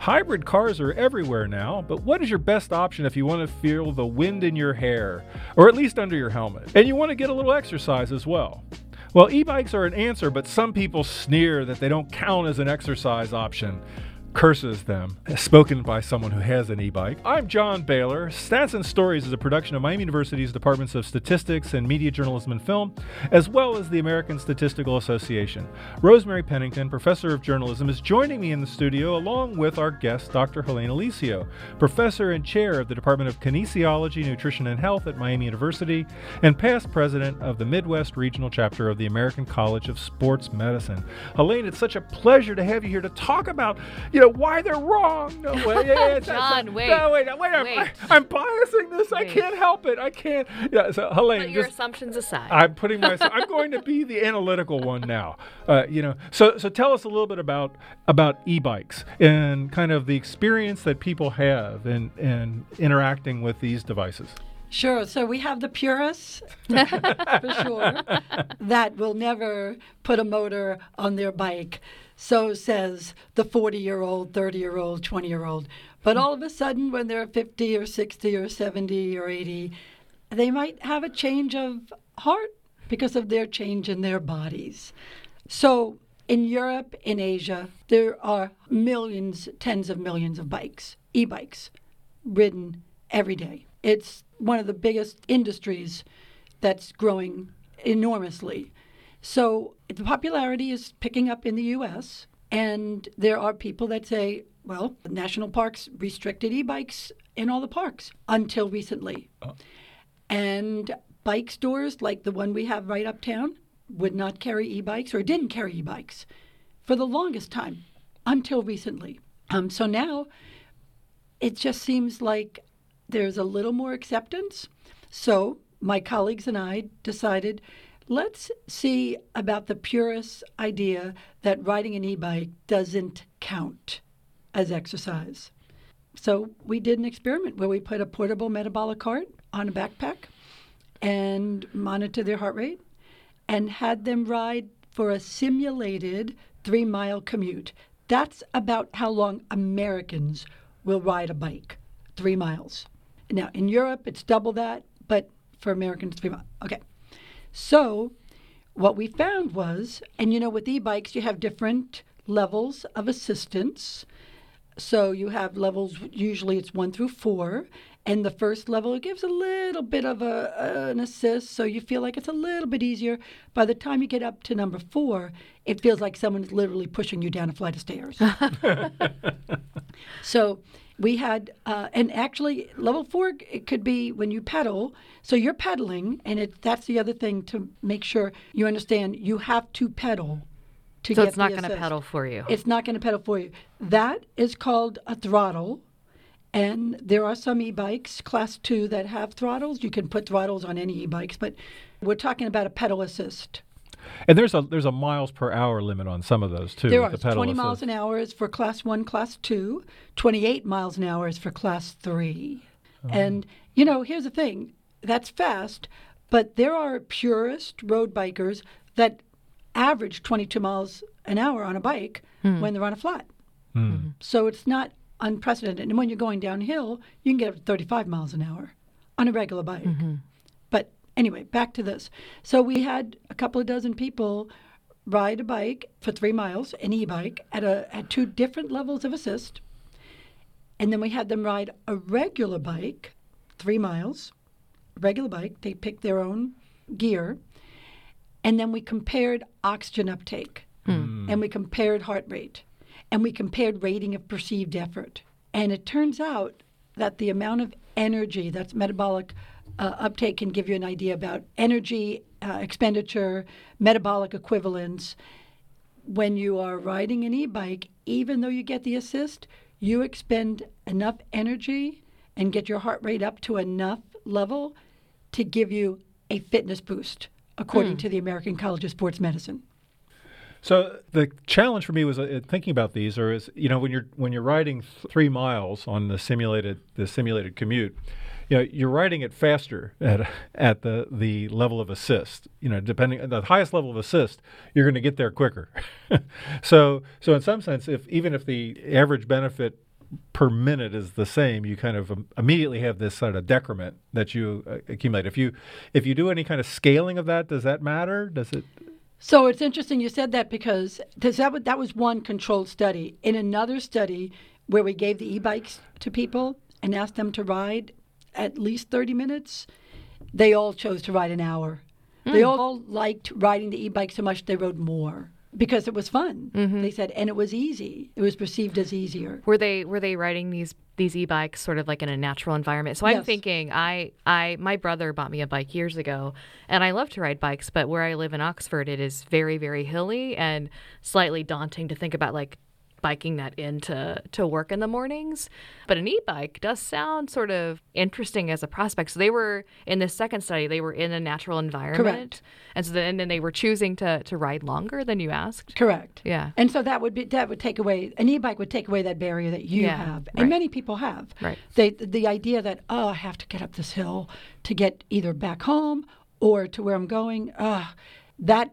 Hybrid cars are everywhere now, but what is your best option if you want to feel the wind in your hair, or at least under your helmet, and you want to get a little exercise as well? Well, e-bikes are an answer, but some people sneer that they don't count as an exercise option. Curses them. Spoken by someone who has an e-bike. I'm John Baylor. Stats and Stories is a production of Miami University's Departments of Statistics and Media Journalism and Film, as well as the American Statistical Association. Rosemary Pennington, professor of journalism, is joining me in the studio along with our guest, Dr. Helene Alisio, professor and chair of the Department of Kinesiology, Nutrition, and Health at Miami University, and past president of the Midwest Regional Chapter of the American College of Sports Medicine. Helene, it's such a pleasure to have you here to talk about, why they're wrong. No way. John, wait. I'm biasing this. I can't help it. I can't. Yeah, so Helene, put your assumptions aside. I'm going to be the analytical one now. So tell us a little bit about e-bikes and kind of the experience that people have in interacting with these devices. Sure. So we have the purists, for sure, that will never put a motor on their bike. So says the 40-year-old, 30-year-old, 20-year-old. But all of a sudden, when they're 50 or 60 or 70 or 80, they might have a change of heart because of their change in their bodies. So in Europe, in Asia, there are millions, tens of millions of bikes, e-bikes, ridden every day. It's one of the biggest industries that's growing enormously. So the popularity is picking up in the U.S., and there are people that say, well, the national parks restricted e-bikes in all the parks until recently. Oh. And bike stores like the one we have right uptown would not carry e-bikes or didn't carry e-bikes for the longest time until recently. So now it just seems like there's a little more acceptance. So my colleagues and I decided, let's see about the purist idea that riding an e-bike doesn't count as exercise. So we did an experiment where we put a portable metabolic cart on a backpack and monitored their heart rate and had them ride for a simulated 3-mile commute. That's about how long Americans will ride a bike, 3 miles. Now, in Europe, it's double that, but for Americans, 3 miles. Okay. So what we found was, and with e-bikes, you have different levels of assistance. So you have levels, usually it's 1 through 4. And the first level, it gives a little bit of an assist. So you feel like it's a little bit easier. By the time you get up to number 4, it feels like someone's literally pushing you down a flight of stairs. So we had, and actually level 4, it could be when you pedal. So you're pedaling, and that's the other thing to make sure you understand. You have to pedal to get the assist. So it's not going to pedal for you. It's not going to pedal for you. That is called a throttle. And there are some e-bikes, class 2, that have throttles. You can put throttles on any e-bikes, but we're talking about a pedal assist. And there's a miles per hour limit on some of those, too. There are. The pedal 20 assist. miles an hour is for class 1, class 2. 28 miles an hour is for class 3. Oh. And, here's the thing. That's fast, but there are purist road bikers that average 22 miles an hour on a bike when they're on a flat. Mm-hmm. So it's not unprecedented. And when you're going downhill, you can get up to 35 miles an hour on a regular bike. Mm-hmm. But anyway, back to this. So we had a couple of dozen people ride a bike for 3 miles, an e-bike, at 2 different levels of assist. And then we had them ride a regular bike, 3 miles, regular bike. They picked their own gear. And then we compared oxygen uptake. And we compared heart rate. And we compared rating of perceived effort. And it turns out that the amount of energy, that's metabolic uptake, can give you an idea about energy expenditure, metabolic equivalence. When you are riding an e-bike, even though you get the assist, you expend enough energy and get your heart rate up to enough level to give you a fitness boost, according to the American College of Sports Medicine. So the challenge for me was thinking about these, when you're riding 3 miles on the simulated commute, you're riding it faster at the level of assist. Depending on the highest level of assist, you're going to get there quicker. So in some sense, even if the average benefit per minute is the same, you kind of immediately have this sort of decrement that you accumulate. If you do any kind of scaling of that, does that matter? Does it? So it's interesting you said that because that was one controlled study. In another study where we gave the e-bikes to people and asked them to ride at least 30 minutes, they all chose to ride an hour. They all liked riding the e-bike so much they rode more because it was fun. They said, and it was easy. It was perceived as easier. Were they riding these e-bikes sort of like in a natural environment? So I'm Yes. thinking, my brother bought me a bike years ago, and I love to ride bikes, but where I live in Oxford, it is very, very hilly and slightly daunting to think about like biking that into work in the mornings. But an e-bike does sound sort of interesting as a prospect. So they were in this second study, they were in a natural environment. Correct. And so then they were choosing to ride longer than you asked. Correct. Yeah. And so that would take away, an e-bike would take away that barrier that you Yeah, have. And right. many people have. Right. The idea that, I have to get up this hill to get either back home or to where I'm going, that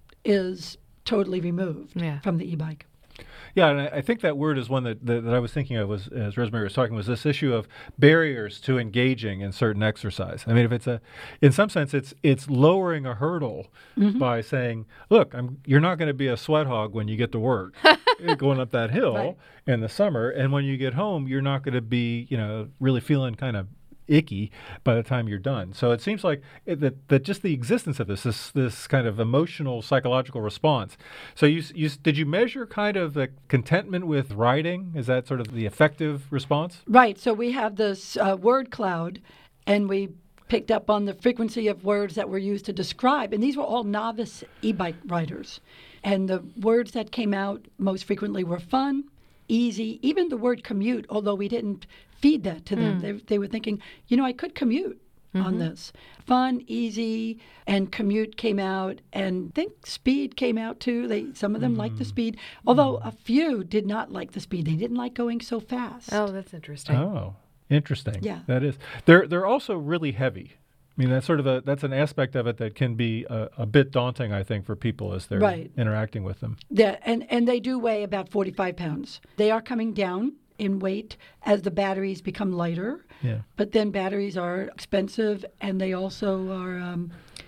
is totally removed from the e-bike. Yeah, and I think that word is one that I was thinking of as Rosemary was talking, was this issue of barriers to engaging in certain exercise. I mean, if in some sense, it's lowering a hurdle by saying, look, you're not going to be a sweat hog when you get to work going up that hill in the summer, and when you get home, you're not going to be, really feeling kind of icky by the time you're done. So it seems like that just the existence of this kind of emotional psychological response. So did you measure kind of the contentment with riding? Is that sort of the effective response? Right. So we have this word cloud, and we picked up on the frequency of words that were used to describe, and these were all novice e-bike riders. And the words that came out most frequently were fun, easy, even the word commute, although we didn't feed that to them. They were thinking, I could commute on this. Fun, easy, and commute came out, and I think speed came out too. Some of them liked the speed, although a few did not like the speed. They didn't like going so fast. Oh, that's interesting. Oh, interesting. Yeah. That is. They're also really heavy. I mean, that's an aspect of it that can be a bit daunting, I think, for people as they're interacting with them. Yeah, and they do weigh about 45 pounds. They are coming down in weight as the batteries become lighter. Yeah. But then batteries are expensive, and they also are,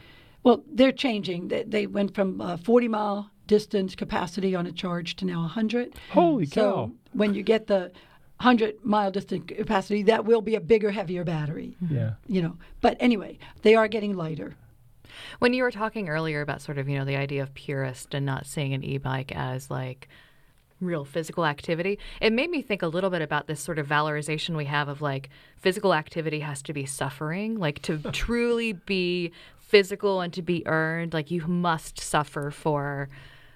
they're changing. They went from 40-mile distance capacity on a charge to now 100. Holy cow. So when you get the 100-mile distance capacity, that will be a bigger, heavier battery. Yeah. But anyway, they are getting lighter. When you were talking earlier about sort of, the idea of purist and not seeing an e-bike as like real physical activity, it made me think a little bit about this sort of valorization we have of like physical activity has to be suffering, like to truly be physical and to be earned, like you must suffer for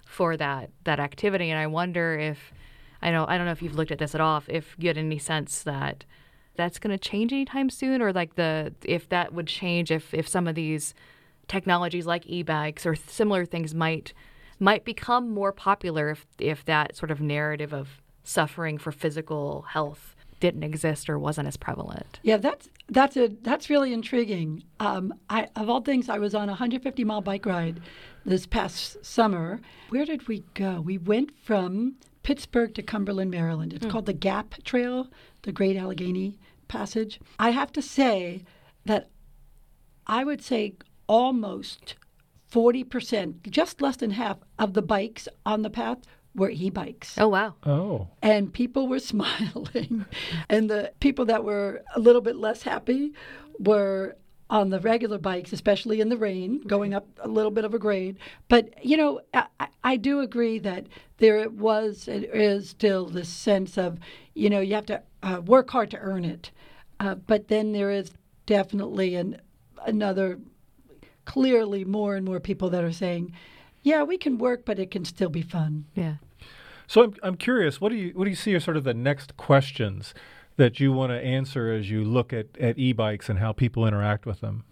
that activity. And I wonder if, I don't know if you've looked at this at all, if you had any sense that that's going to change anytime soon, or like if that would change if some of these technologies like e-bikes or similar things might become more popular if that sort of narrative of suffering for physical health didn't exist or wasn't as prevalent. Yeah, that's really intriguing. Of all things, I was on a 150-mile bike ride this past summer. Where did we go? We went from Pittsburgh to Cumberland, Maryland. It's called the Gap Trail, the Great Allegheny Passage. I have to say that I would say almost 40%, just less than half of the bikes on the path were e-bikes. Oh, wow. Oh. And people were smiling. And the people that were a little bit less happy were on the regular bikes, especially in the rain, going up a little bit of a grade. But, I do agree that there is still this sense of, you have to work hard to earn it. But then there is definitely another, clearly more and more people that are saying, yeah, we can work, but it can still be fun. Yeah. So I'm curious, what do you see as sort of the next questions that you want to answer as you look at e-bikes and how people interact with them?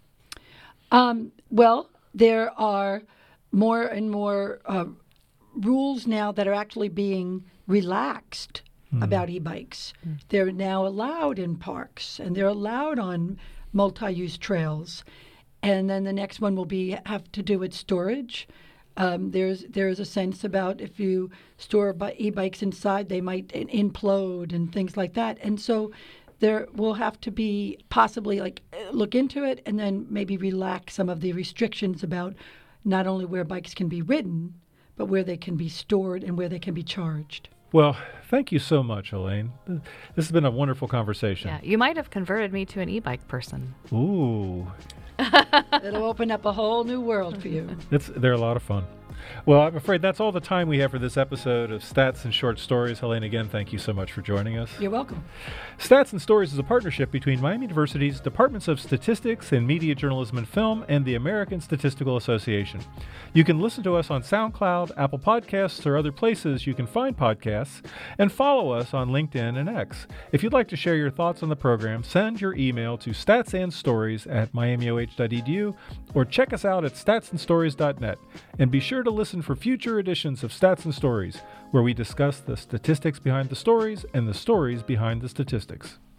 Well, there are more and more rules now that are actually being relaxed about e-bikes. They're now allowed in parks, and they're allowed on multi-use trails. And then the next one will have to do with storage. There's a sense about if you store e-bikes inside, they might implode and things like that. And so there will have to be possibly look into it and then maybe relax some of the restrictions about not only where bikes can be ridden, but where they can be stored and where they can be charged. Well, thank you so much, Elaine. This has been a wonderful conversation. Yeah, you might have converted me to an e-bike person. Ooh. It'll open up a whole new world for you. They're a lot of fun. Well, I'm afraid that's all the time we have for this episode of Stats and Short Stories. Helene, again, thank you so much for joining us. You're welcome. Stats and Stories is a partnership between Miami University's Departments of Statistics and Media Journalism and Film and the American Statistical Association. You can listen to us on SoundCloud, Apple Podcasts, or other places you can find podcasts, and follow us on LinkedIn and X. If you'd like to share your thoughts on the program, send your email to statsandstories@miamioh.edu or check us out at statsandstories.net. And be sure to listen for future editions of Stats and Stories, where we discuss the statistics behind the stories and the stories behind the statistics.